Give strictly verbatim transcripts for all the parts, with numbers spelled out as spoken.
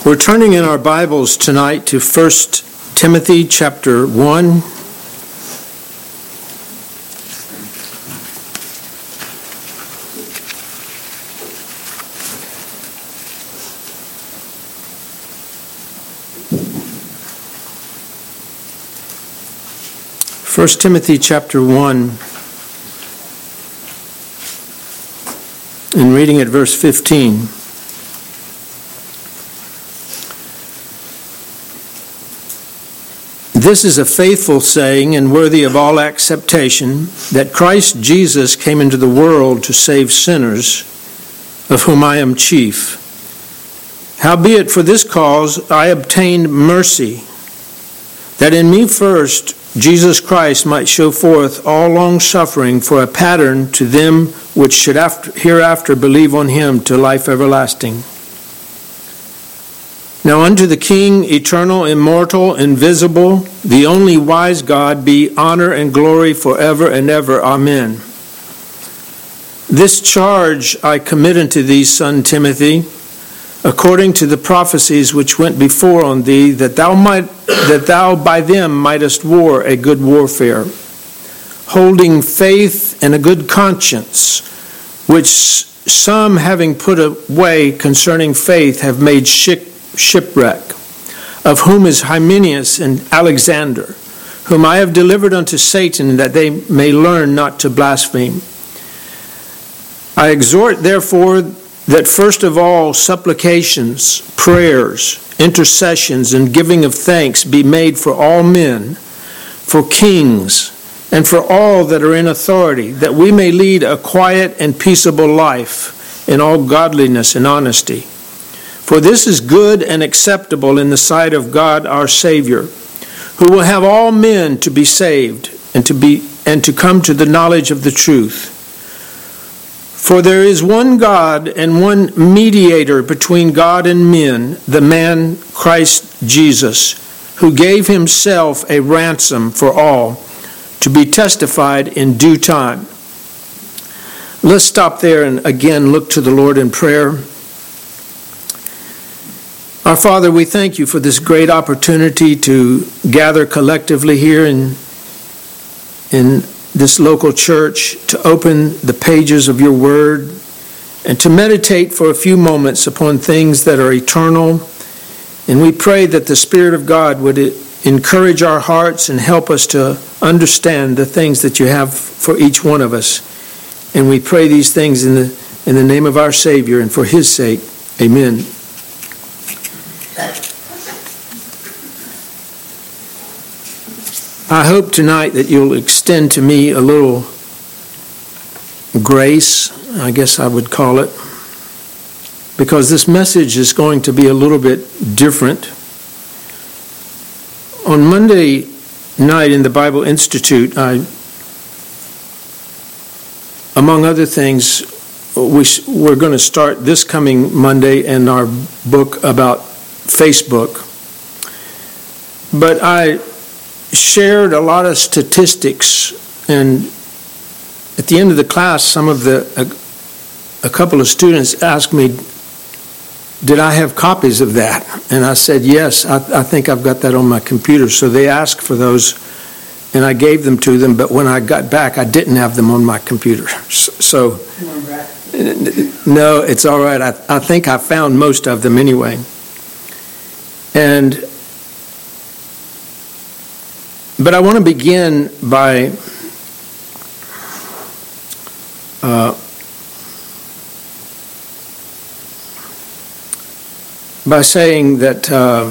We're turning in our Bibles tonight to First Timothy chapter one. First Timothy chapter one, and reading at verse fifteen. This is a faithful saying and worthy of all acceptation, that Christ Jesus came into the world to save sinners, of whom I am chief. Howbeit for this cause I obtained mercy, that in me first Jesus Christ might show forth all long-suffering for a pattern to them which should after, hereafter believe on him to life everlasting. Now unto the King, eternal, immortal, invisible, the only wise God, be honor and glory forever and ever. Amen. This charge I commit unto thee, son Timothy, according to the prophecies which went before on thee, that thou might, that thou by them mightest war a good warfare, holding faith and a good conscience, which some, having put away concerning faith, have made shipwreck. shipwreck, of whom is Hymenaeus and Alexander, whom I have delivered unto Satan, that they may learn not to blaspheme. I exhort, therefore, that first of all supplications, prayers, intercessions, and giving of thanks be made for all men, for kings, and for all that are in authority, that we may lead a quiet and peaceable life in all godliness and honesty. For this is good and acceptable in the sight of God our Savior, who will have all men to be saved and to be and to come to the knowledge of the truth. For there is one God and one mediator between God and men, the man Christ Jesus, who gave himself a ransom for all, to be testified in due time. Let's stop there and again look to the Lord in prayer. Our Father, we thank you for this great opportunity to gather collectively here in, in this local church, to open the pages of your word, and to meditate for a few moments upon things that are eternal. And we pray that the Spirit of God would encourage our hearts and help us to understand the things that you have for each one of us. And we pray these things in the, in the name of our Savior and for his sake. Amen. I hope tonight that you'll extend to me a little grace, I guess I would call it, because this message is going to be a little bit different. On Monday night in the Bible Institute, I, among other things, we, we're going to start this coming Monday in our book about Facebook. But I shared a lot of statistics, and at the end of the class, some of the a, a couple of students asked me, did I have copies of that? And I said, yes, I, I think I've got that on my computer. So they asked for those, and I gave them to them, but when I got back, I didn't have them on my computer. So, no, it's all right. I, I think I found most of them anyway. And But I want to begin by uh, by saying that, uh,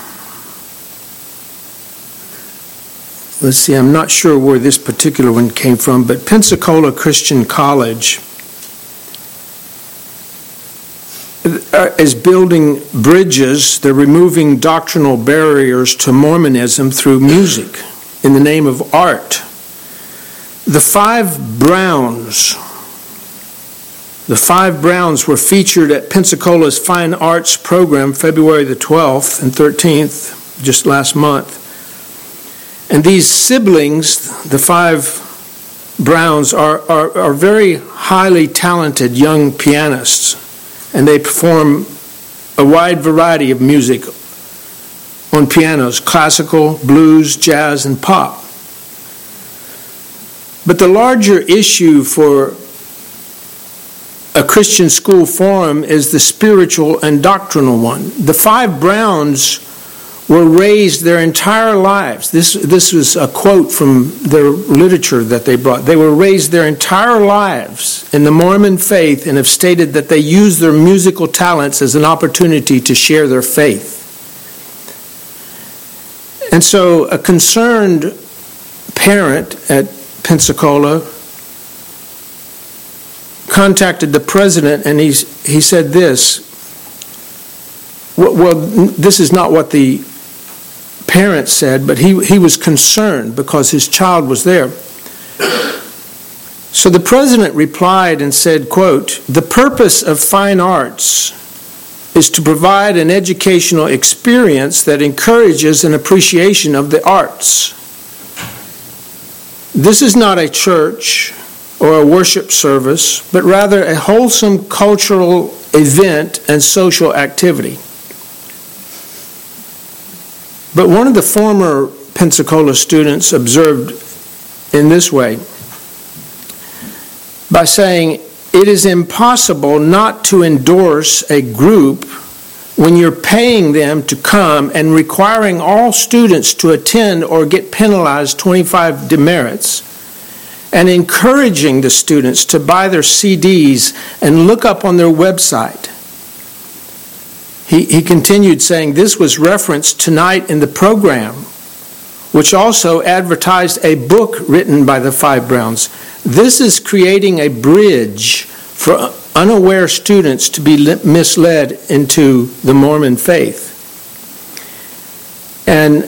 let's see, I'm not sure where this particular one came from, but Pensacola Christian College is building bridges. They're removing doctrinal barriers to Mormonism through music in the name of art. The five Browns, the five Browns were featured at Pensacola's Fine Arts program February the twelfth and thirteenth, just last month. And these siblings, the five Browns, are, are, are very highly talented young pianists, and they perform a wide variety of music on pianos, classical, blues, jazz, and pop. But the larger issue for a Christian school forum is the spiritual and doctrinal one. The five Browns were raised their entire lives. This, this was a quote from their literature that they brought. They were raised their entire lives in the Mormon faith and have stated that they use their musical talents as an opportunity to share their faith. And so a concerned parent at Pensacola contacted the president, and he's, he said this. Well, this is not what the parents said, but he, he was concerned because his child was there. So the president replied and said, quote, "The purpose of fine arts is to provide an educational experience that encourages an appreciation of the arts. This is not a church or a worship service, but rather a wholesome cultural event and social activity." But one of the former Pensacola students observed in this way by saying, "It is impossible not to endorse a group when you're paying them to come and requiring all students to attend or get penalized twenty-five demerits, and encouraging the students to buy their C Ds and look up on their website." He, he continued saying, "This was referenced tonight in the program, which also advertised a book written by the five Browns. This is creating a bridge for unaware students to be misled into the Mormon faith." And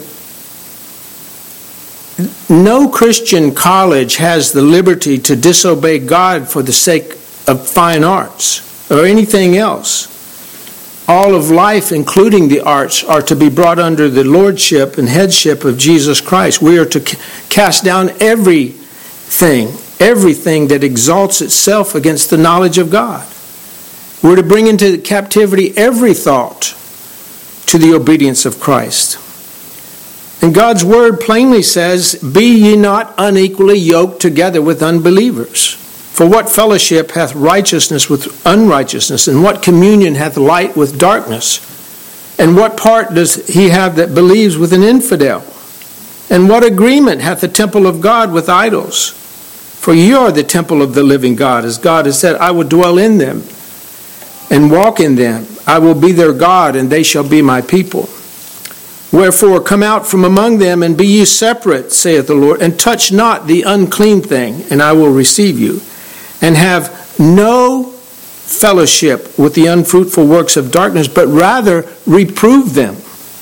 no Christian college has the liberty to disobey God for the sake of fine arts or anything else. All of life, including the arts, are to be brought under the lordship and headship of Jesus Christ. We are to cast down everything, everything that exalts itself against the knowledge of God. We're to bring into captivity every thought to the obedience of Christ. And God's word plainly says, "Be ye not unequally yoked together with unbelievers. For what fellowship hath righteousness with unrighteousness? And what communion hath light with darkness? And what part does he have that believes with an infidel? And what agreement hath the temple of God with idols? For ye are the temple of the living God, as God has said, I will dwell in them and walk in them. I will be their God, and they shall be my people. Wherefore come out from among them, and be ye separate, saith the Lord, and touch not the unclean thing, and I will receive you. And have no fellowship with the unfruitful works of darkness, but rather reprove them."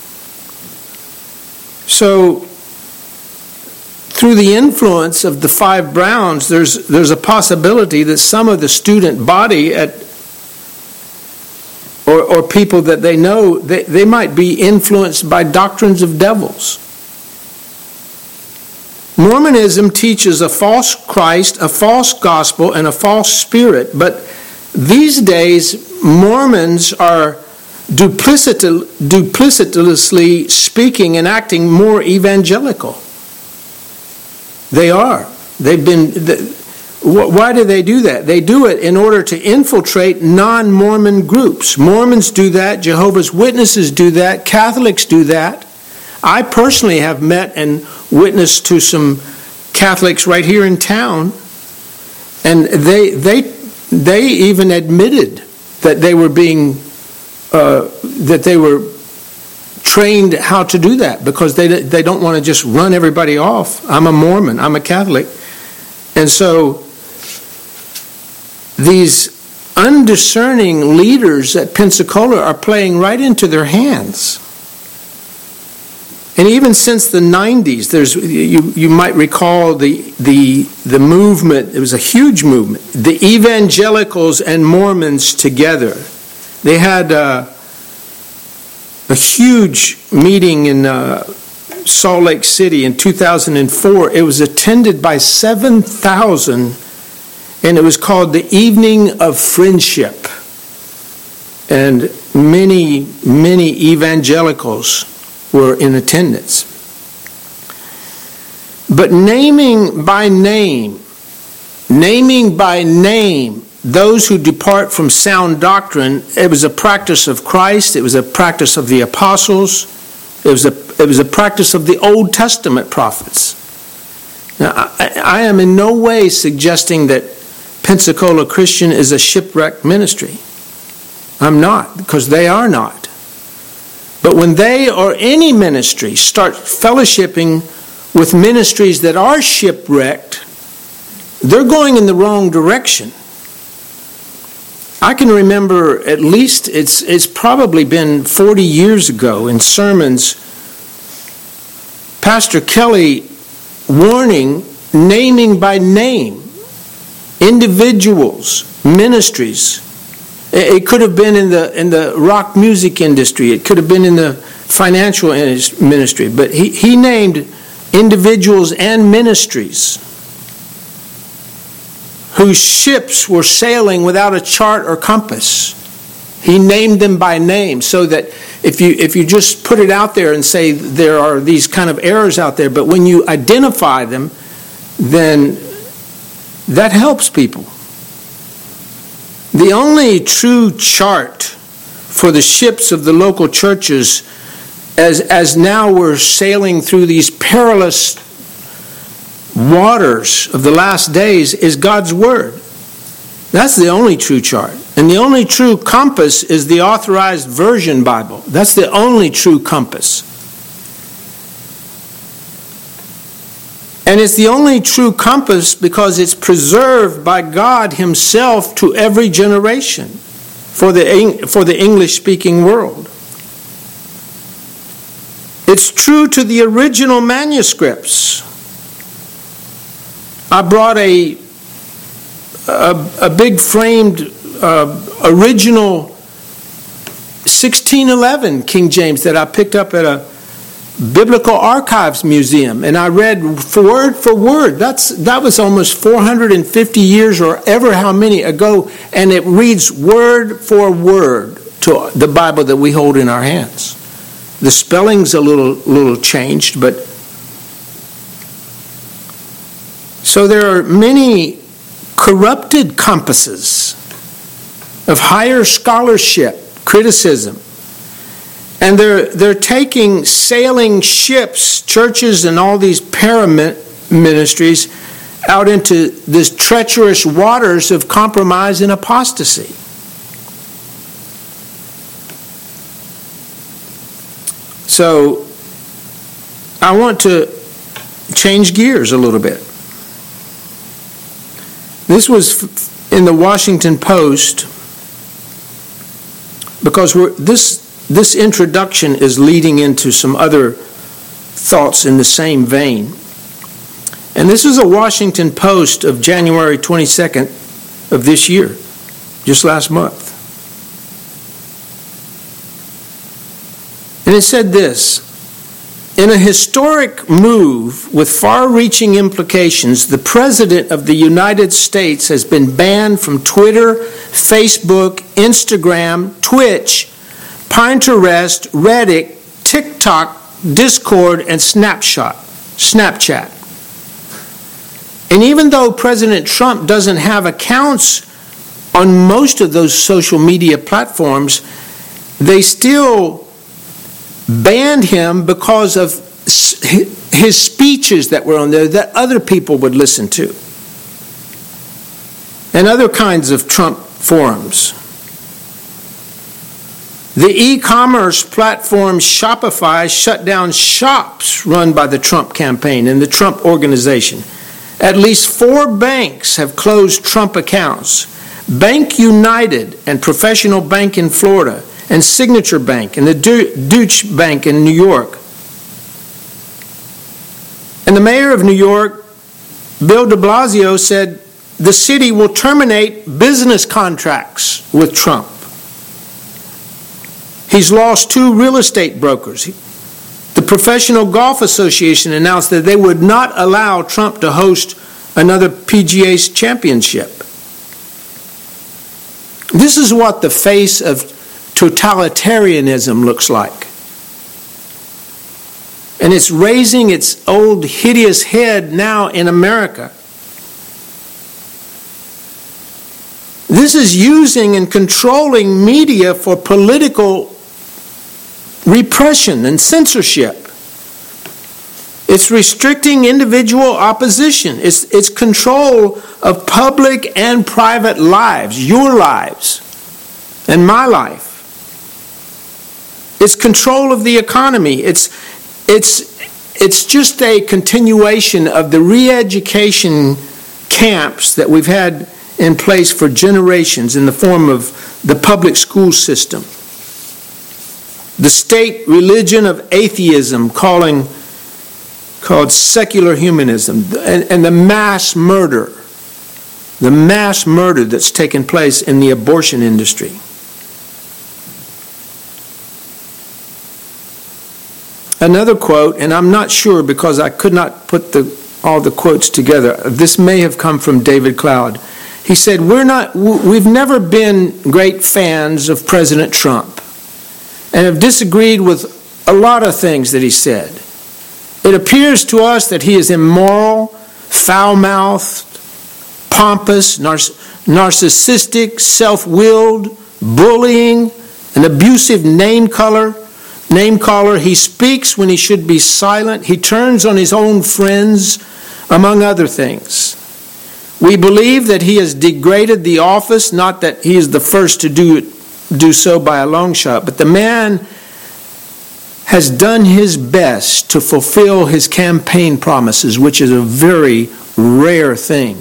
So, through the influence of the five Browns, there's, there's a possibility that some of the student body at Or, or people that they know, they, they might be influenced by doctrines of devils. Mormonism teaches a false Christ, a false gospel, and a false spirit. But these days, Mormons are duplicit- duplicitously speaking and acting more evangelical. They are. They've been... Why do they do that? They do it in order to infiltrate non-Mormon groups. Mormons do that. Jehovah's Witnesses do that. Catholics do that. I personally have met and witnessed to some Catholics right here in town, and they they they even admitted that they were being uh, that they were trained how to do that, because they they don't want to just run everybody off. I'm a Mormon. I'm a Catholic, and so these undiscerning leaders at Pensacola are playing right into their hands. And even since the nineties, there's you, you might recall the, the, the movement, it was a huge movement, the evangelicals and Mormons together. They had uh, a huge meeting in uh, Salt Lake City in two thousand four. It was attended by seven thousand, and it was called the Evening of Friendship. And many, many evangelicals were in attendance. But naming by name, naming by name those who depart from sound doctrine, it was a practice of Christ, it was a practice of the apostles, it was a, it was a practice of the Old Testament prophets. Now, I, I am in no way suggesting that Pensacola Christian is a shipwrecked ministry. I'm not, because they are not. But when they or any ministry start fellowshipping with ministries that are shipwrecked, they're going in the wrong direction. I can remember at least, it's it's probably been forty years ago in sermons, Pastor Kelly warning, naming by name, individuals, ministries. It could have been in the in the rock music industry. It could have been in the financial ministry. But he, he named individuals and ministries whose ships were sailing without a chart or compass. He named them by name so that if you if you just put it out there and say there are these kind of errors out there, but when you identify them, then that helps people. The only true chart for the ships of the local churches, as, as now we're sailing through these perilous waters of the last days, is God's Word. That's the only true chart. And the only true compass is the Authorized Version Bible. That's the only true compass. And it's the only true compass because it's preserved by God Himself to every generation for the, for the English-speaking world. It's true to the original manuscripts. I brought a, a, a big framed uh, original sixteen eleven King James that I picked up at a Biblical Archives Museum, and I read word for word. That's that was almost four hundred fifty years or ever how many ago, and it reads word for word to the Bible that we hold in our hands. The spelling's a little little changed, but so there are many corrupted compasses of higher scholarship, criticism. And they're they're taking sailing ships, churches, and all these para-ministries out into this treacherous waters of compromise and apostasy. So I want to change gears a little bit. This was in the Washington Post because we're, this this introduction is leading into some other thoughts in the same vein. And this is a Washington Post of January twenty-second of this year, just last month. And it said this: in a historic move with far-reaching implications, the President of the United States has been banned from Twitter, Facebook, Instagram, Twitch, Pinterest, Reddit, TikTok, Discord, and Snapchat. Snapchat. And even though President Trump doesn't have accounts on most of those social media platforms, they still banned him because of his speeches that were on there that other people would listen to. And other kinds of Trump forums. The e-commerce platform Shopify shut down shops run by the Trump campaign and the Trump organization. At least four banks have closed Trump accounts. Bank United and Professional Bank in Florida, and Signature Bank and the Deutsche Bank in New York. And the mayor of New York, Bill de Blasio, said the city will terminate business contracts with Trump. He's lost two real estate brokers. The Professional Golf Association announced that they would not allow Trump to host another P G A championship. This is what the face of totalitarianism looks like. And it's raising its old hideous head now in America. This is using and controlling media for political repression and censorship. It's restricting individual opposition. It's, it's control of public and private lives, your lives and my life. It's control of the economy. It's, it's, it's just a continuation of the re-education camps that we've had in place for generations in the form of the public school system. The state religion of atheism calling, called secular humanism, and, and the mass murder, the mass murder that's taken place in the abortion industry. Another quote, and I'm not sure because I could not put the, all the quotes together. This may have come from David Cloud. He said, "We're not, we've never been great fans of President Trump and have disagreed with a lot of things that he said. It appears to us that he is immoral, foul-mouthed, pompous, nar- narcissistic, self-willed, bullying, an abusive name caller. Name caller. He speaks when he should be silent. He turns on his own friends, among other things. We believe that he has degraded the office, not that he is the first to do it, do so by a long shot, but the man has done his best to fulfill his campaign promises, which is a very rare thing.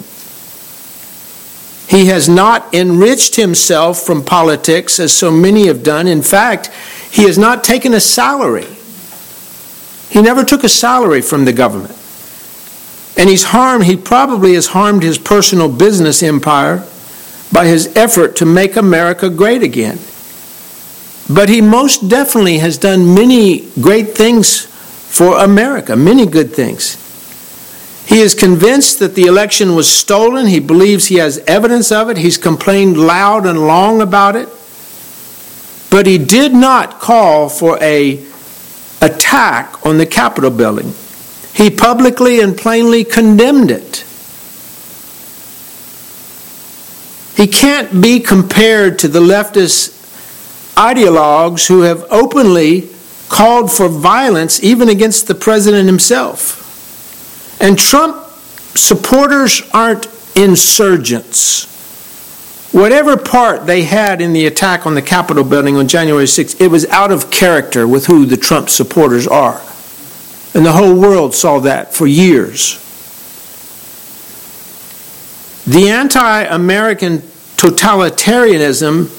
He has not enriched himself from politics as so many have done. In fact, he has not taken a salary. He never took a salary from the government. And he's harmed, he probably has harmed his personal business empire by his effort to make America great again. But he most definitely has done many great things for America, many good things. He is convinced that the election was stolen. He believes he has evidence of it. He's complained loud and long about it. But he did not call for an attack on the Capitol building. He publicly and plainly condemned it. He can't be compared to the leftist ideologues who have openly called for violence even against the president himself. And Trump supporters aren't insurgents. Whatever part they had in the attack on the Capitol building on January sixth, it was out of character with who the Trump supporters are. And the whole world saw that for years. The anti-American totalitarianism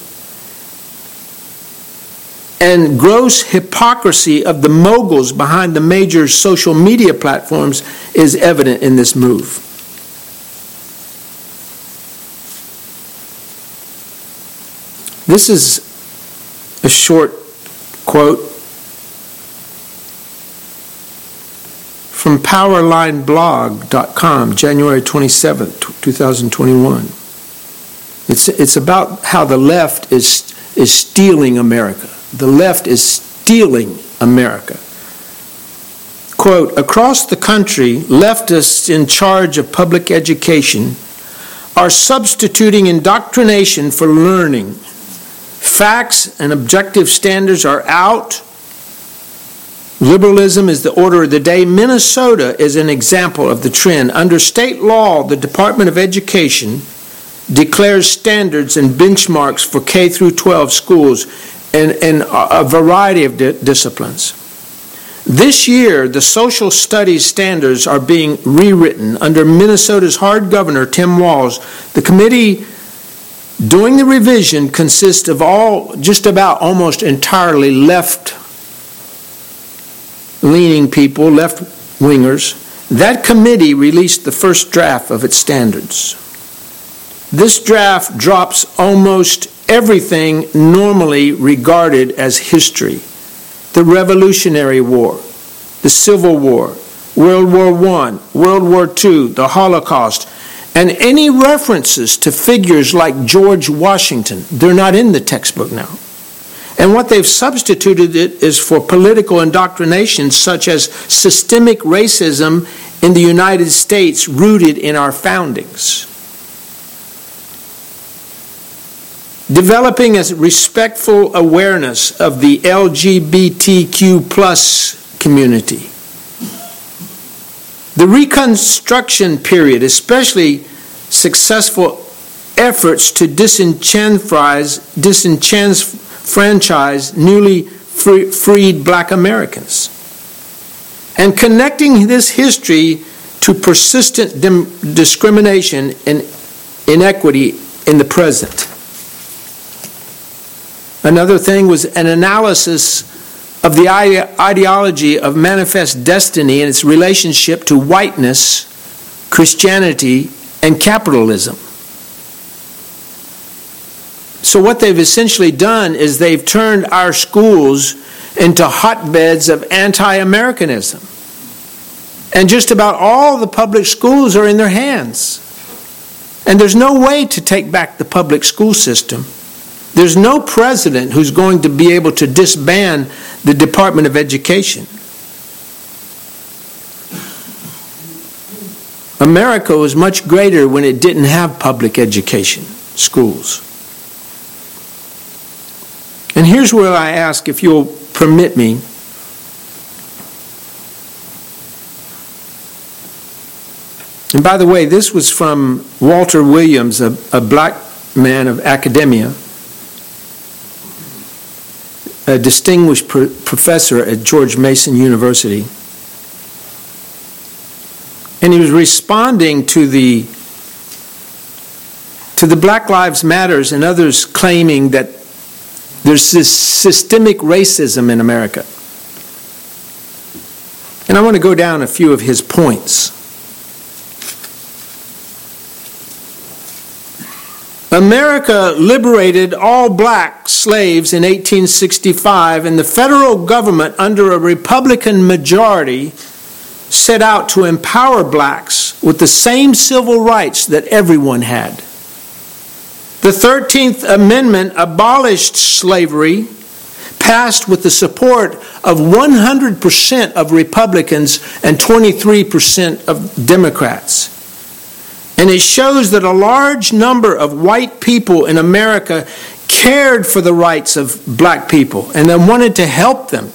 and gross hypocrisy of the moguls behind the major social media platforms is evident in this move. This is a short quote from powerline blog dot com, January twenty-seventh, twenty twenty-one. It's, it's about how the left is, is stealing America. The left is stealing America. Quote, across the country, leftists in charge of public education are substituting indoctrination for learning. Facts and objective standards are out. Liberalism is the order of the day. Minnesota is an example of the trend. Under state law, the Department of Education declares standards and benchmarks for K through twelve schools in, in a variety of di- disciplines. This year, the social studies standards are being rewritten under Minnesota's hard governor, Tim Walz. The committee doing the revision consists of all, just about almost entirely left-leaning people, left-wingers. That committee released the first draft of its standards. This draft drops almost everything normally regarded as history. The Revolutionary War, the Civil War, World War One, World War Two, the Holocaust, and any references to figures like George Washington. They're not in the textbook now. And what they've substituted it is for political indoctrination such as systemic racism in the United States rooted in our foundings. Developing a respectful awareness of the L G B T Q plus community. The Reconstruction period, especially successful efforts to disenfranchise, disenfranchise newly free, freed black Americans. And connecting this history to persistent dim- discrimination and inequity in the present. Another thing was an analysis of the ide- ideology of manifest destiny and its relationship to whiteness, Christianity, and capitalism. So what they've essentially done is they've turned our schools into hotbeds of anti-Americanism. And just about all the public schools are in their hands. And there's no way to take back the public school system. There's no president who's going to be able to disband the Department of Education. America was much greater when it didn't have public education schools. And here's where I ask, if you'll permit me, and by the way, this was from Walter Williams, a, a black man of academia, a distinguished pro- professor at George Mason University. And he was responding to the to the Black Lives Matters and others claiming that there's this systemic racism in America. And I want to go down a few of his points. America liberated all black slaves in eighteen sixty-five, and the federal government, under a Republican majority, set out to empower blacks with the same civil rights that everyone had. The thirteenth Amendment abolished slavery, passed with the support of one hundred percent of Republicans and twenty-three percent of Democrats. And it shows that a large number of white people in America cared for the rights of black people and they wanted to help them.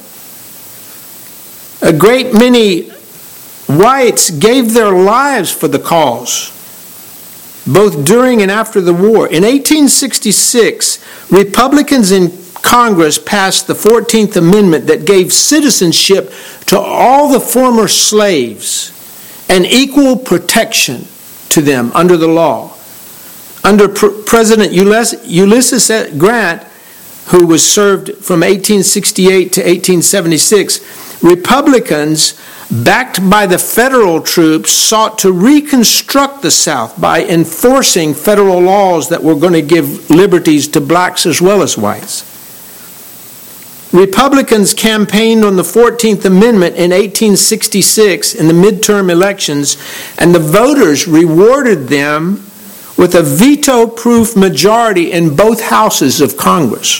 A great many whites gave their lives for the cause, both during and after the war. In eighteen sixty-six, Republicans in Congress passed the fourteenth Amendment that gave citizenship to all the former slaves and equal protection to them under the law. Under Pr- President Ulysses Grant, who was served from eighteen sixty-eight to eighteen seventy-six, Republicans, backed by the federal troops, sought to reconstruct the South by enforcing federal laws that were going to give liberties to blacks as well as whites. Republicans campaigned on the fourteenth Amendment in eighteen sixty-six in the midterm elections, and the voters rewarded them with a veto-proof majority in both houses of Congress.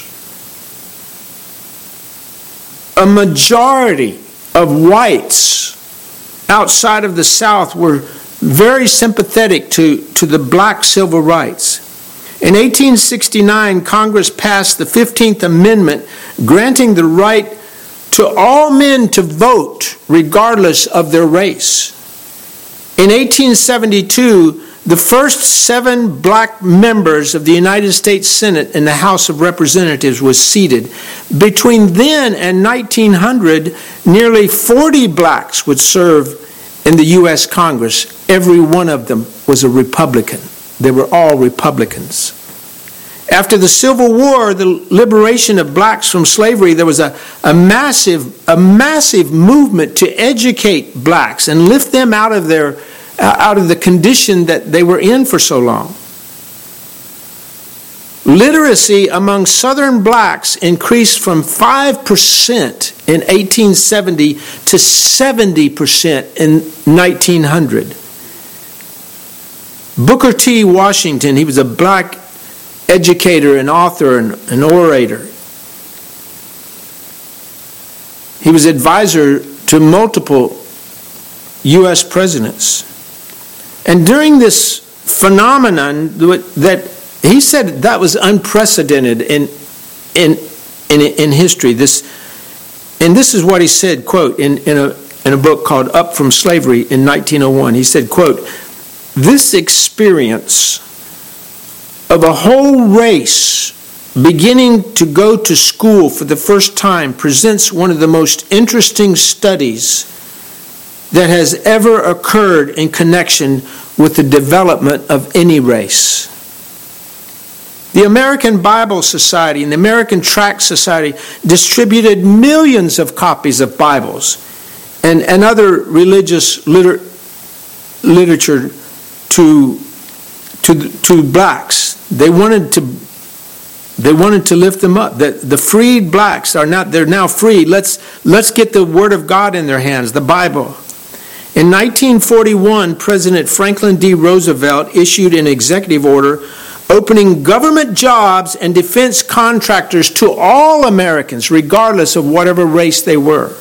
A majority of whites outside of the South were very sympathetic to, to the black civil rights. In eighteen sixty-nine, Congress passed the fifteenth Amendment, granting the right to all men to vote regardless of their race. In eighteen seventy-two, the first seven black members of the United States Senate and the House of Representatives was seated. Between then and nineteen hundred, nearly forty blacks would serve in the U S Congress. Every one of them was a Republican. They were all Republicans. After the Civil War, the liberation of blacks from slavery, there was a, a massive, a massive movement to educate blacks and lift them out of their out of the condition that they were in for so long. Literacy among Southern blacks increased from five percent in eighteen seventy to seventy percent in nineteen hundred. Booker T. Washington, he was a black educator and author and an orator. He was advisor to multiple U S presidents. And during this phenomenon that he said that was unprecedented in in in, in history. This and this is what he said, quote, in, in a in a book called Up from Slavery in nineteen oh one. He said, quote, "This experience of a whole race beginning to go to school for the first time presents one of the most interesting studies that has ever occurred in connection with the development of any race." The American Bible Society and the American Tract Society distributed millions of copies of Bibles and, and other religious liter, literature to, to, to blacks. They wanted to They wanted to lift them up. The, the freed blacks are not, they're now free. Let's, let's get the Word of God in their hands, the Bible. In nineteen forty-one, President Franklin D. Roosevelt issued an executive order opening government jobs and defense contractors to all Americans, regardless of whatever race they were.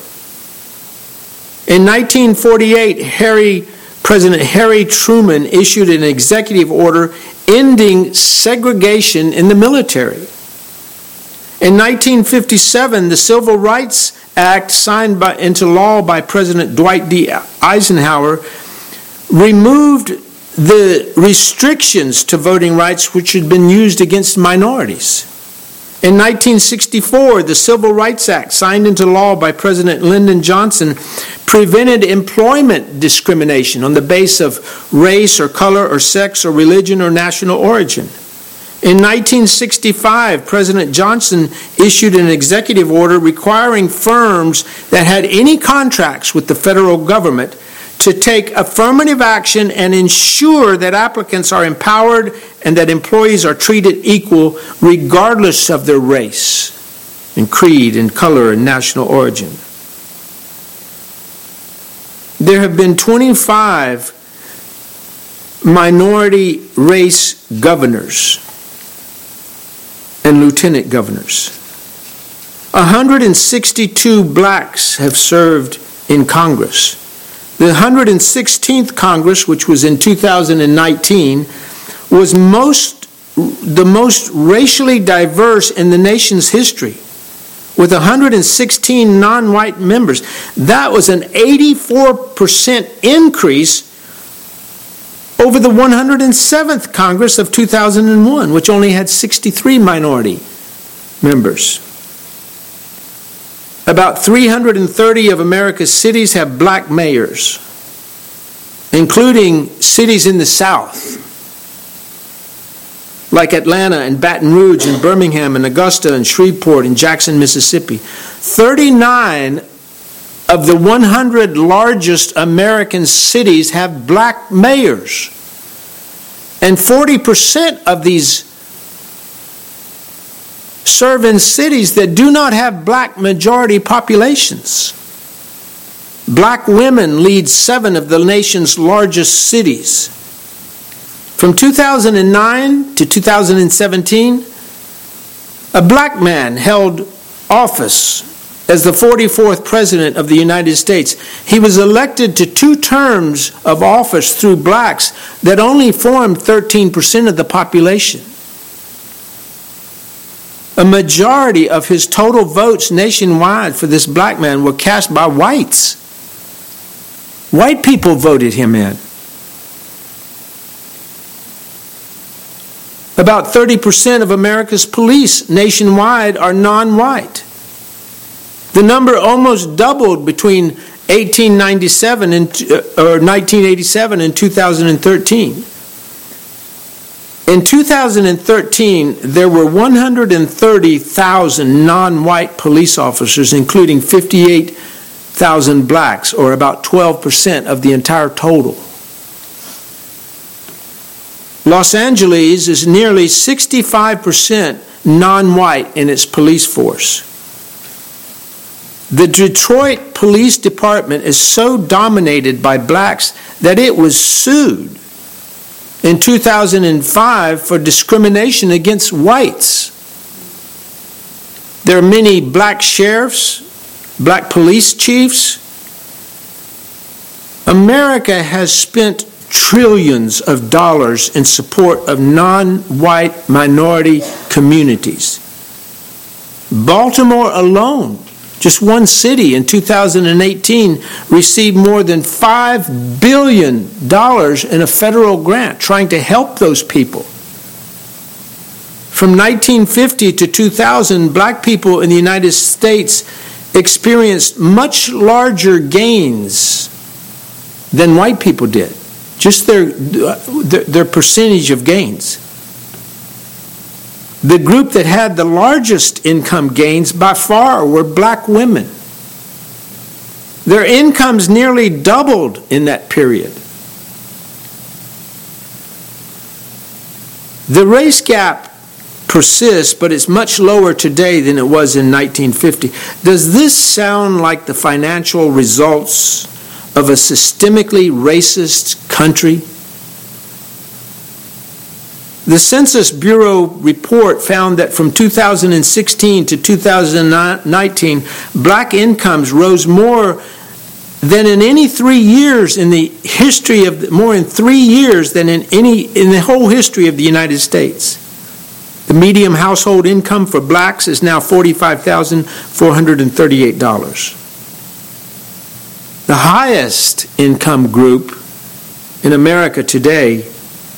In nineteen forty-eight, Harry, President Harry Truman issued an executive order ending segregation in the military. In nineteen fifty-seven, the Civil Rights Act, signed by, into law by President Dwight D. Eisenhower, removed the restrictions to voting rights which had been used against minorities. In nineteen sixty-four, the Civil Rights Act, signed into law by President Lyndon Johnson, prevented employment discrimination on the basis of race or color or sex or religion or national origin. In nineteen sixty-five, President Johnson issued an executive order requiring firms that had any contracts with the federal government to take affirmative action and ensure that applicants are empowered and that employees are treated equal regardless of their race and creed and color and national origin. There have been twenty-five minority race governors and lieutenant governors. one hundred sixty-two blacks have served in Congress. The one hundred sixteenth Congress, which was in two thousand nineteen, was most the most racially diverse in the nation's history, with one hundred sixteen non-white members. That was an eighty-four percent increase over the one hundred seventh Congress of two thousand one, which only had sixty-three minority members. About three hundred thirty of America's cities have black mayors, including cities in the South, like Atlanta and Baton Rouge and Birmingham and Augusta and Shreveport and Jackson, Mississippi. thirty-nine of the one hundred largest American cities have black mayors. And forty percent of these serve in cities that do not have black majority populations. Black women lead seven of the nation's largest cities. From two thousand nine to two thousand seventeen, a black man held office as the forty-fourth President of the United States. He was elected to two terms of office through blacks that only formed thirteen percent of the population. A majority of his total votes nationwide for this black man were cast by whites. White people voted him in. About thirty percent of America's police nationwide are non-white. The number almost doubled between eighteen ninety-seven and or nineteen eighty-seven and two thousand thirteen. In two thousand thirteen, there were one hundred thirty thousand non-white police officers, including fifty-eight thousand blacks, or about twelve percent of the entire total. Los Angeles is nearly sixty-five percent non-white in its police force. The Detroit Police Department is so dominated by blacks that it was sued in two thousand five for discrimination against whites. There are many black sheriffs black police chiefs. America has spent trillions of dollars in support of non-white minority communities. Baltimore alone, just one city in two thousand eighteen, received more than five billion dollars in a federal grant trying to help those people. From nineteen fifty to two thousand, black people in the United States experienced much larger gains than white people did. Just their, their, their percentage of gains. The group that had the largest income gains by far were black women. Their incomes nearly doubled in that period. The race gap persists, but it's much lower today than it was in nineteen fifty. Does this sound like the financial results of a systemically racist country? The Census Bureau report found that from two thousand sixteen to two thousand nineteen, black incomes rose more than in any three years in the history of, the, more in three years than in any, in the whole history of the United States. The median household income for blacks is now forty-five thousand four hundred thirty-eight dollars. The highest income group in America today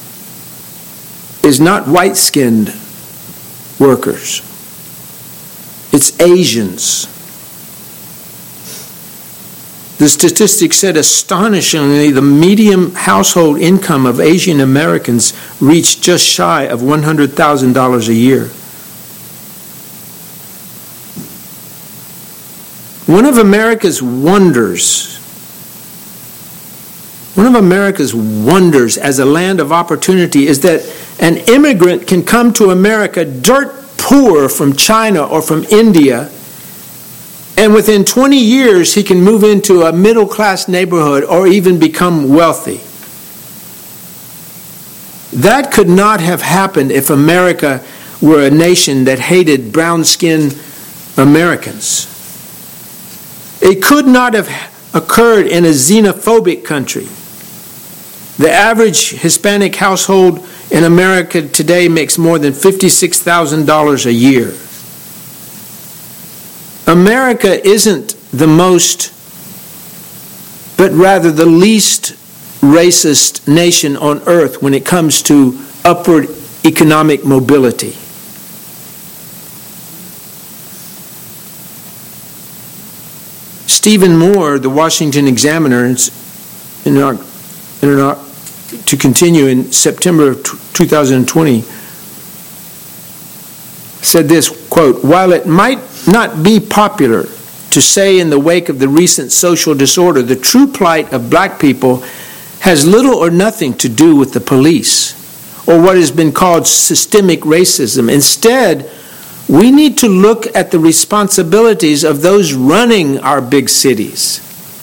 is not white-skinned workers. It's Asians. The statistics said astonishingly the median household income of Asian Americans reached just shy of one hundred thousand dollars a year. One of America's wonders, one of America's wonders as a land of opportunity is that an immigrant can come to America dirt poor from China or from India, and within twenty years he can move into a middle-class neighborhood or even become wealthy. That could not have happened if America were a nation that hated brown-skinned Americans. It could not have occurred in a xenophobic country. The average Hispanic household in America today makes more than fifty-six thousand dollars a year. America isn't the most, but rather the least racist nation on earth when it comes to upward economic mobility. Stephen Moore, the Washington Examiner, in our, in our, to continue in September of two thousand twenty, said this, quote, "While it might not be popular to say in the wake of the recent social disorder, the true plight of black people has little or nothing to do with the police or what has been called systemic racism. Instead, we need to look at the responsibilities of those running our big cities.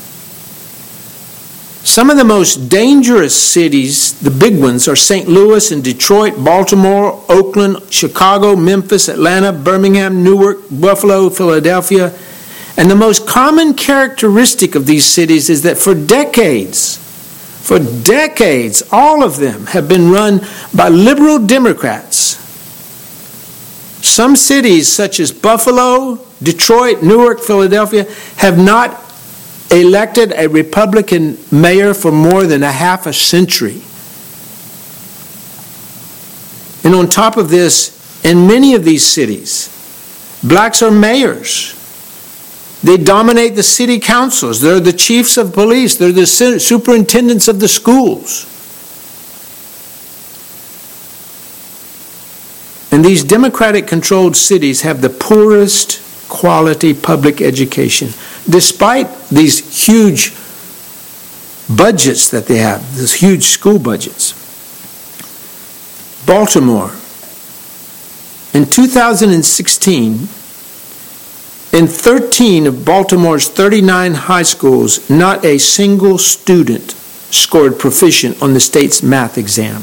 Some of the most dangerous cities, the big ones, are Saint Louis and Detroit, Baltimore, Oakland, Chicago, Memphis, Atlanta, Birmingham, Newark, Buffalo, Philadelphia. And the most common characteristic of these cities is that for decades, for decades, all of them have been run by liberal Democrats. Some cities, such as Buffalo, Detroit, Newark, Philadelphia, have not elected a Republican mayor for more than a half a century. And on top of this, in many of these cities, blacks are mayors. They dominate the city councils. They're the chiefs of police. They're the superintendents of the schools. And these Democratic-controlled cities have the poorest quality public education, despite these huge budgets that they have, these huge school budgets. Baltimore, in two thousand sixteen, in thirteen of Baltimore's thirty-nine high schools, not a single student scored proficient on the state's math exam.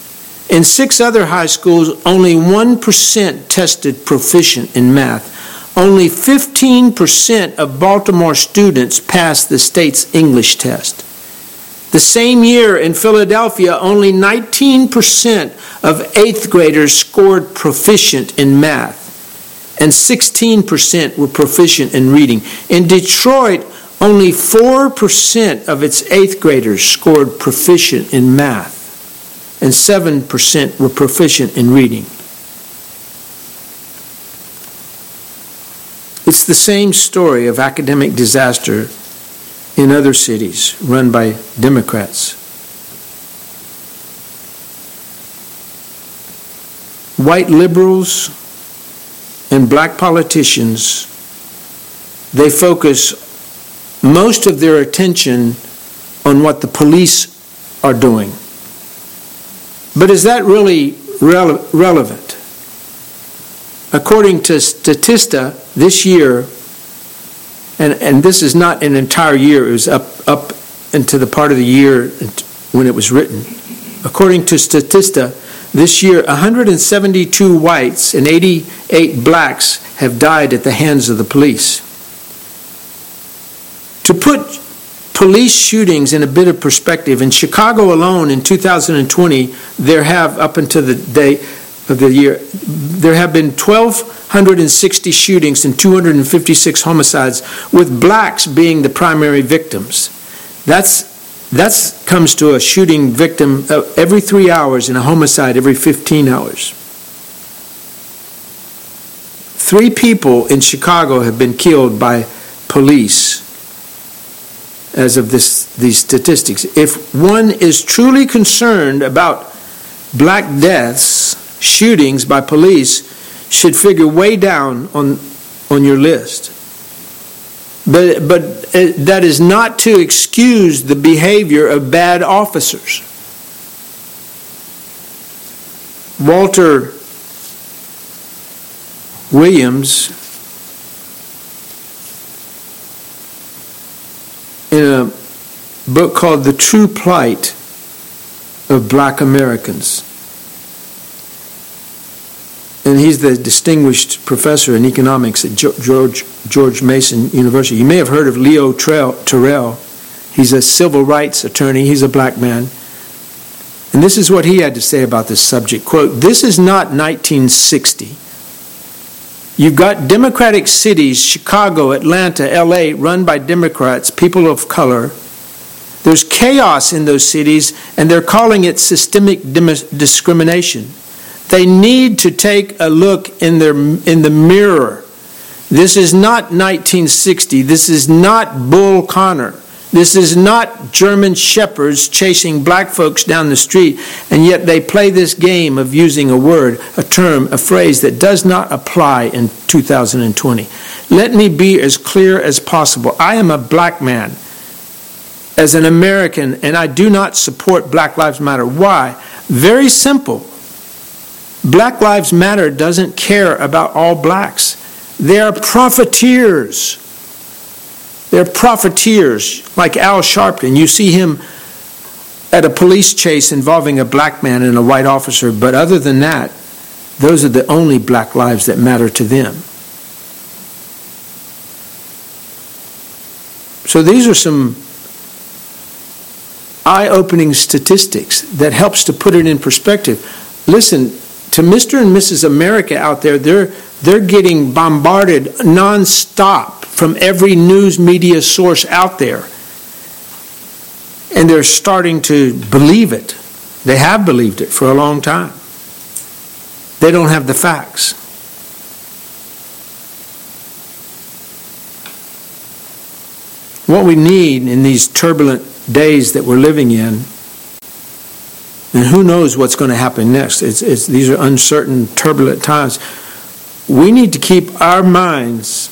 In six other high schools, only one percent tested proficient in math. only fifteen percent of Baltimore students passed the state's English test. The same year in Philadelphia, only nineteen percent of eighth graders scored proficient in math, and sixteen percent were proficient in reading. In Detroit, only four percent of its eighth graders scored proficient in math, and seven percent were proficient in reading. It's the same story of academic disaster in other cities run by Democrats. White liberals and black politicians, they focus most of their attention on what the police are doing. But is that really rele- relevant? According to Statista, this year, and, and this is not an entire year, it was up, up into the part of the year when it was written. According to Statista, this year, one hundred seventy-two whites and eighty-eight blacks have died at the hands of the police. To put police shootings in a bit of perspective, in Chicago alone in two thousand twenty, there have, up until the day of the year, there have been one thousand two hundred sixty shootings and two hundred fifty-six homicides, with blacks being the primary victims. That's that comes to a shooting victim every three hours and a homicide every fifteen hours. Three people in Chicago have been killed by police as of this, these statistics. If one is truly concerned about black deaths, shootings by police should figure way down on, on your list. But, but that is not to excuse the behavior of bad officers. Walter Williams, in a book called The True Plight of Black Americans, and he's the distinguished professor in economics at George George Mason University. You may have heard of Leo Terrell. He's a civil rights attorney. He's a black man. And this is what he had to say about this subject. Quote, "This is not nineteen sixty. You've got democratic cities, Chicago, Atlanta, L A, run by Democrats, people of color. There's chaos in those cities, and they're calling it systemic discrimination. They need to take a look in their in the mirror. This is not nineteen sixty. This is not Bull Connor. This is not German shepherds chasing black folks down the street, and yet they play this game of using a word, a term, a phrase that does not apply in two thousand twenty. Let me be as clear as possible. I am a black man as an American, and I do not support Black Lives Matter. Why? Very simple. Black Lives Matter doesn't care about all blacks. They are profiteers. They're profiteers, like Al Sharpton. You see him at a police chase involving a black man and a white officer, but other than that, those are the only black lives that matter to them. So these are some eye-opening statistics that helps to put it in perspective. Listen, to Mister and Missus America out there, they're they're getting bombarded nonstop from every news media source out there. And they're starting to believe it. They have believed it for a long time. They don't have the facts. What we need in these turbulent days that we're living in, and who knows what's going to happen next. It's, it's, these are uncertain, turbulent times. We need to keep our minds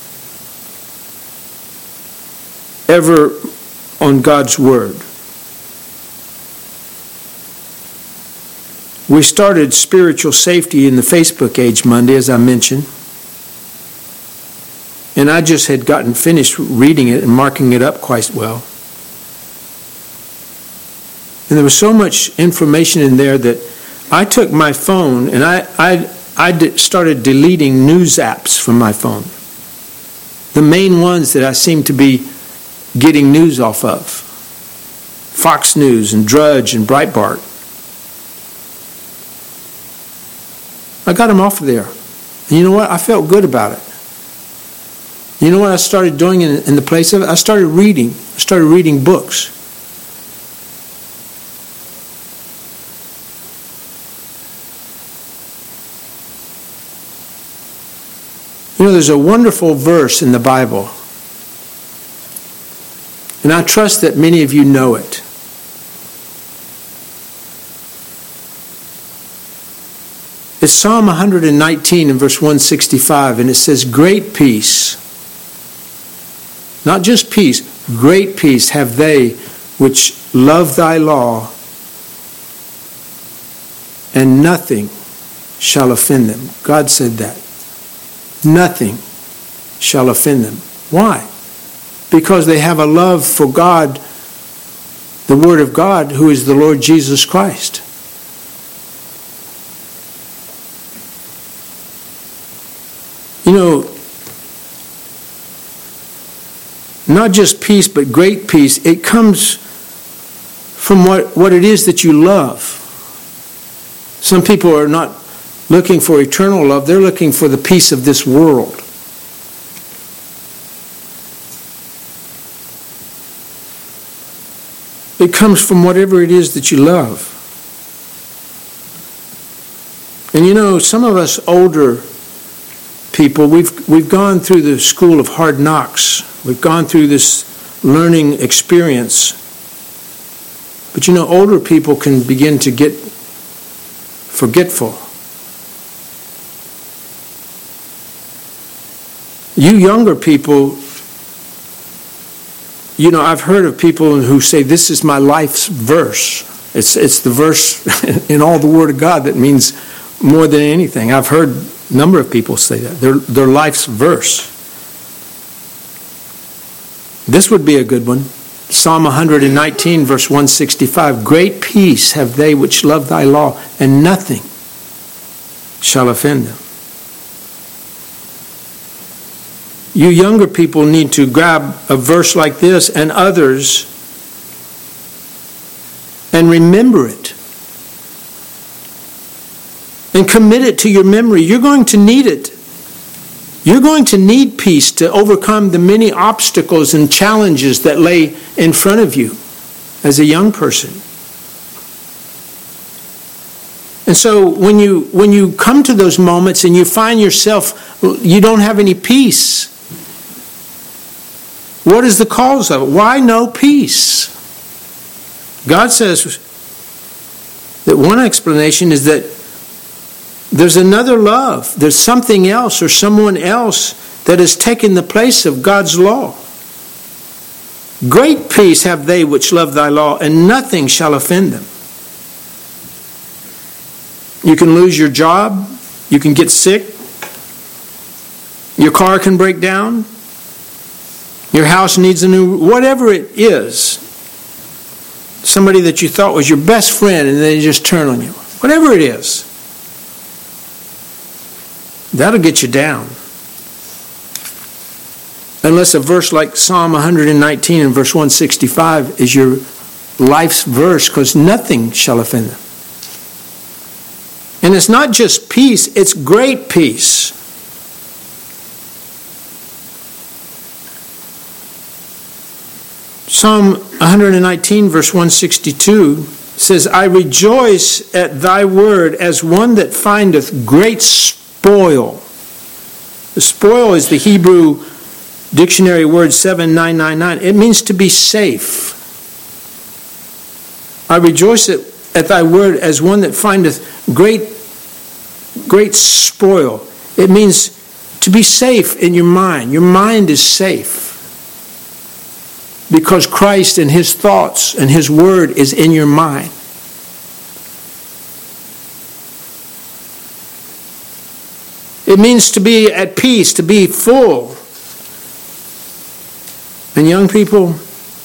ever on God's Word. We started Spiritual Safety in the Facebook Age Monday, as I mentioned. And I just had gotten finished reading it and marking it up quite well. And there was so much information in there that I took my phone and I, I, I started deleting news apps from my phone. the main ones that I seem to be getting news off of. Fox News and Drudge and Breitbart. I got them off of there. And you know what? I felt good about it. You know what I started doing in, in the place of it? I started reading. I started reading books. You know, there's a wonderful verse in the Bible, and I trust that many of you know it. It's Psalm one nineteen and verse one sixty-five, and it says, "Great peace," not just peace, great peace have they which love thy law, and nothing shall offend them. God said that. Nothing shall offend them. Why? Because they have a love for God, the Word of God, who is the Lord Jesus Christ. You know, not just peace, but great peace, it comes from what, what it is that you love. Some people are not looking for eternal love, they're looking for the peace of this world. It comes from whatever it is that you love. And you know, some of us older people, we've we've gone through the school of hard knocks. We've gone through this learning experience. But you know, older people can begin to get forgetful. You younger people, you know, I've heard of people who say, this is my life's verse. It's it's the verse in all the Word of God that means more than anything. I've heard a number of people say that. Their, their life's verse. This would be a good one. Psalm one nineteen, verse one sixty-five. Great peace have they which love thy law, and nothing shall offend them. You younger people need to grab a verse like this and others and remember it. And commit it to your memory. You're going to need it. You're going to need peace to overcome the many obstacles and challenges that lay in front of you as a young person. And so when you when you come to those moments and you find yourself, you don't have any peace, what is the cause of it? Why no peace? God says that one explanation is that there's another love. There's something else or someone else that has taken the place of God's law. Great peace have they which love thy law, and nothing shall offend them. You can lose your job. You can get sick. Your car can break down. Your house needs a new, whatever it is. Somebody that you thought was your best friend and they just turn on you. Whatever it is. That'll get you down. Unless a verse like Psalm one nineteen and verse one sixty-five is your life's verse, because nothing shall offend them. And it's not just peace, it's great peace. Psalm one nineteen, verse one sixty-two says, I rejoice at thy word as one that findeth great spoil. The spoil is the Hebrew dictionary word seven nine nine nine. It means to be safe. I rejoice at, at thy word as one that findeth great, great spoil. It means to be safe in your mind. Your mind is safe. Because Christ and his thoughts and his word is in your mind. It means to be at peace, to be full. And young people,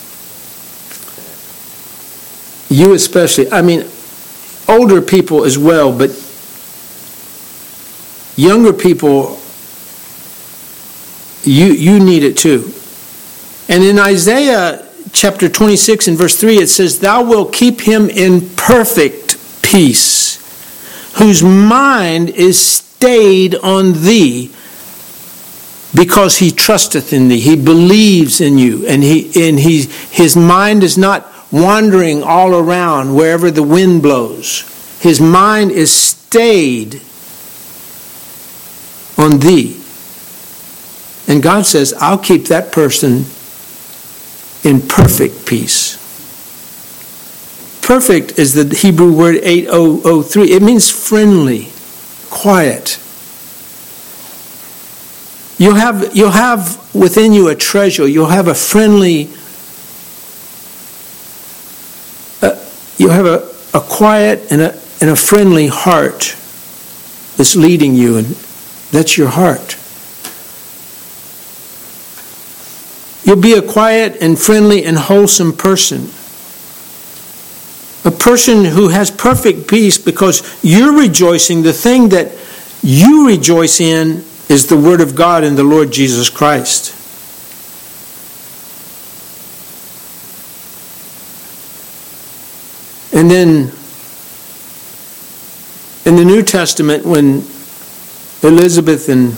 you especially, I mean, older people as well, but younger people, you, you need it too. And in Isaiah chapter twenty-six and verse three, it says, "Thou wilt keep him in perfect peace, whose mind is stayed on thee, because he trusteth in thee." He believes in you, and he and he his mind is not wandering all around wherever the wind blows. His mind is stayed on thee. And God says, I'll keep that person in perfect peace. Perfect is the Hebrew word eight thousand three. It means friendly, quiet. You'll have, you'll have within you a treasure. You'll have a friendly, uh, you'll have a, a quiet and a, and a friendly heart that's leading you, and that's your heart. You'll be a quiet and friendly and wholesome person. A person who has perfect peace because you're rejoicing. The thing that you rejoice in is the Word of God and the Lord Jesus Christ. And then in the New Testament, when Elizabeth and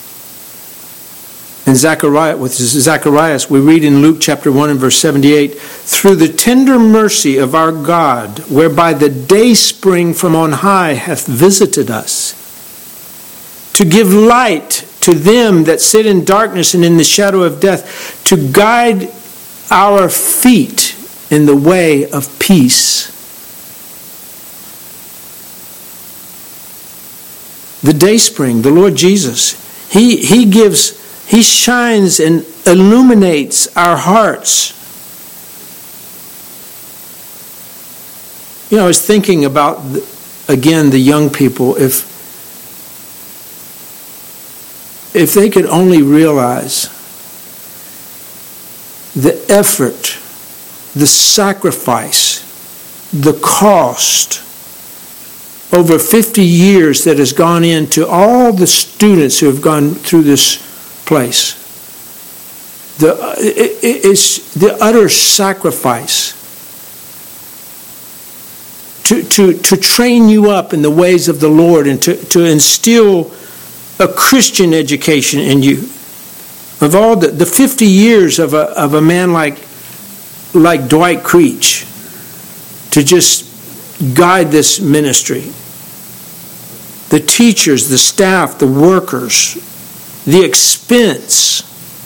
and Zacharias, with Zacharias, we read in Luke chapter one and verse seventy-eight, "Through the tender mercy of our God, whereby the dayspring from on high hath visited us, to give light to them that sit in darkness and in the shadow of death, to guide our feet in the way of peace." The dayspring, the Lord Jesus, He, He gives... He shines and illuminates our hearts. You know, I was thinking about, again, the young people. If, if they could only realize the effort, the sacrifice, the cost, over fifty years that has gone into all the students who have gone through this place. The, it, it's the utter sacrifice to, to, to train you up in the ways of the Lord and to, to instill a Christian education in you. Of all the, the fifty years of a, of a man like, like Dwight Creech to just guide this ministry. The teachers, the staff, the workers, the expense.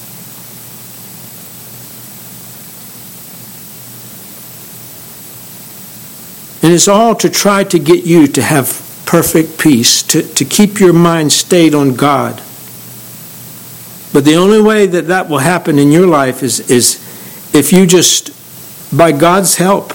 And it's all to try to get you to have perfect peace, to, to keep your mind stayed on God. But the only way that that will happen in your life is, is if you just, by God's help,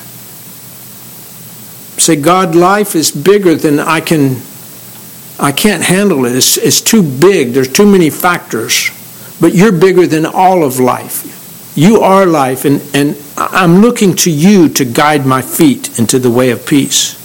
say, God, life is bigger than I can I can't handle it. It's, it's too big. There's too many factors. But you're bigger than all of life. You are life, and, and I'm looking to you to guide my feet into the way of peace.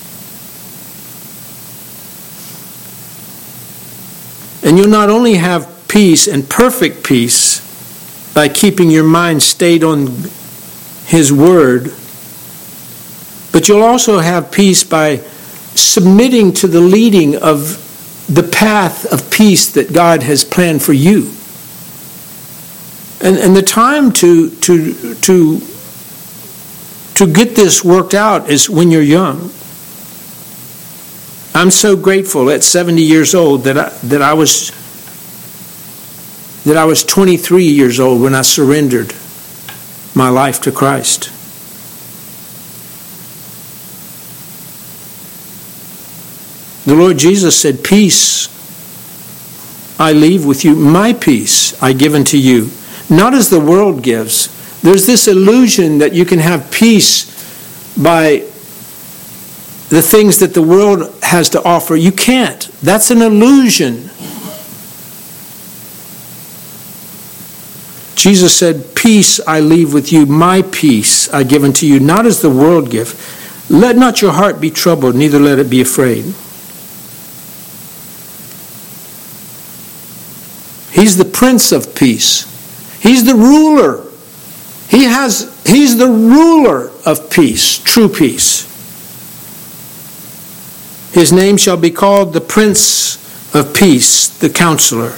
And you'll not only have peace and perfect peace by keeping your mind stayed on His Word, but you'll also have peace by submitting to the leading of the path of peace that God has planned for you. And, and the time to, to, to, to get this worked out is when you're young. I'm so grateful at seventy years old that I, that I was that I was twenty-three years old when I surrendered my life to Christ. The Lord Jesus said, "Peace I leave with you, my peace I give unto you, not as the world gives." There's this illusion that you can have peace by the things that the world has to offer. You can't. That's an illusion. Jesus said, "Peace I leave with you, my peace I give unto you, not as the world give. Let not your heart be troubled, neither let it be afraid." He's the Prince of Peace. He's the ruler. He has, he's the ruler of peace, true peace. His name shall be called the Prince of Peace, the Counselor.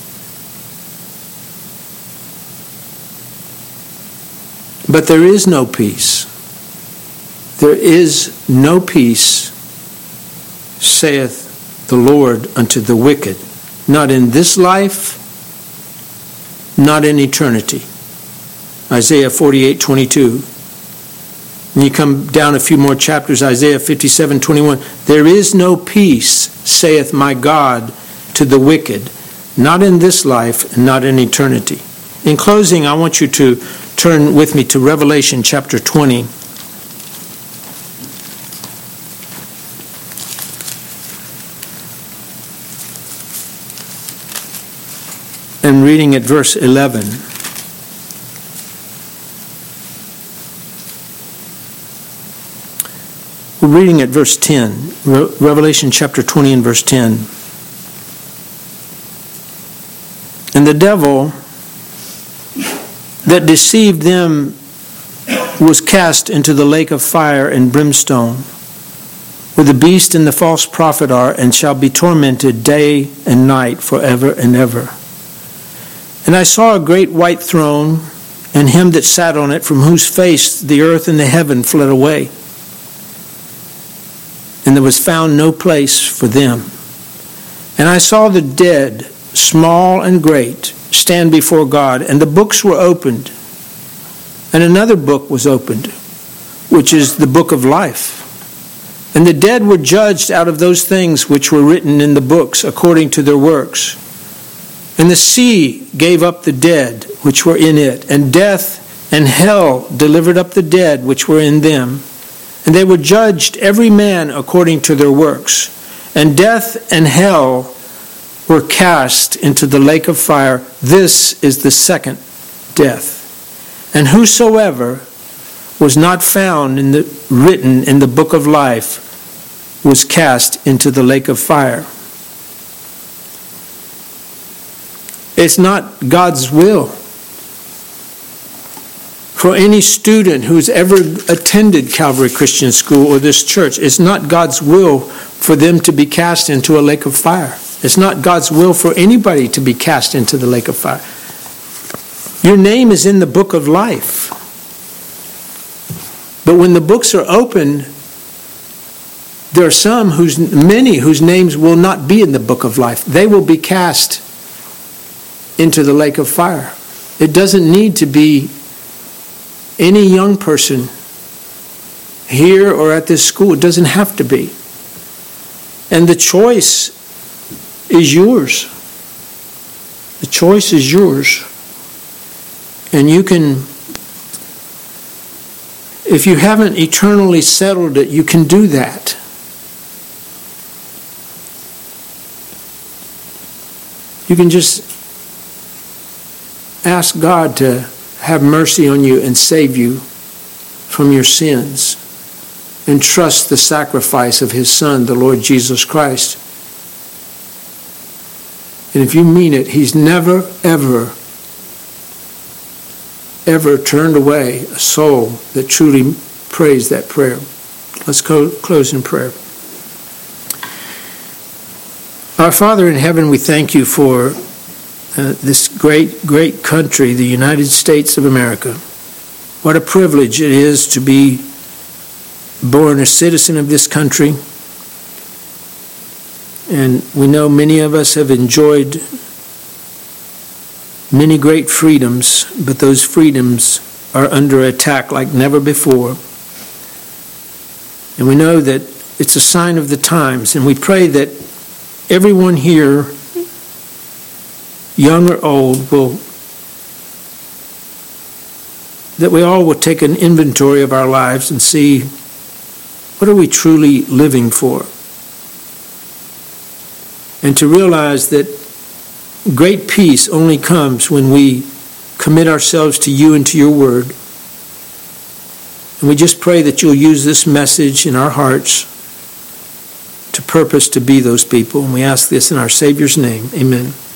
But there is no peace. There is no peace, saith the Lord unto the wicked, not in this life, not in eternity. Isaiah forty-eight twenty-two. And you come down a few more chapters, Isaiah fifty-seven twenty-one. There is no peace, saith my God, to the wicked, not in this life, and not in eternity. In closing, I want you to turn with me to Revelation chapter twenty. And reading at verse eleven. We're reading at verse ten, Re- Revelation chapter twenty and verse ten. And the devil that deceived them was cast into the lake of fire and brimstone, where the beast and the false prophet are, and shall be tormented day and night forever and ever. And I saw a great white throne, and him that sat on it, from whose face the earth and the heaven fled away. And there was found no place for them. And I saw the dead, small and great, stand before God, and the books were opened. And another book was opened, which is the book of life. And the dead were judged out of those things which were written in the books according to their works. And the sea gave up the dead which were in it, and death and hell delivered up the dead which were in them. And they were judged every man according to their works. And death and hell were cast into the lake of fire. This is the second death. And whosoever was not found in the, written in the book of life was cast into the lake of fire. It's not God's will for any student who's ever attended Calvary Christian School or this church. It's not God's will for them to be cast into a lake of fire. It's not God's will for anybody to be cast into the lake of fire. Your name is in the book of life. But when the books are opened, there are some whose, many whose names will not be in the book of life. They will be cast into the lake of fire. It doesn't need to be any young person here or at this school. It doesn't have to be. And the choice is yours. The choice is yours. And you can, if you haven't eternally settled it, you can do that. You can just ask God to have mercy on you and save you from your sins, and trust the sacrifice of His Son, the Lord Jesus Christ. And if you mean it, He's never, ever, ever turned away a soul that truly prays that prayer. Let's go, close in prayer. Our Father in heaven, we thank you for Uh, this great, great country, the United States of America. What a privilege it is to be born a citizen of this country. And we know many of us have enjoyed many great freedoms, but those freedoms are under attack like never before. And we know that it's a sign of the times, and we pray that everyone here, young or old, will, that we all will take an inventory of our lives and see, what are we truly living for? And to realize that great peace only comes when we commit ourselves to you and to your word. And we just pray that you'll use this message in our hearts to purpose to be those people. And we ask this in our Savior's name. Amen.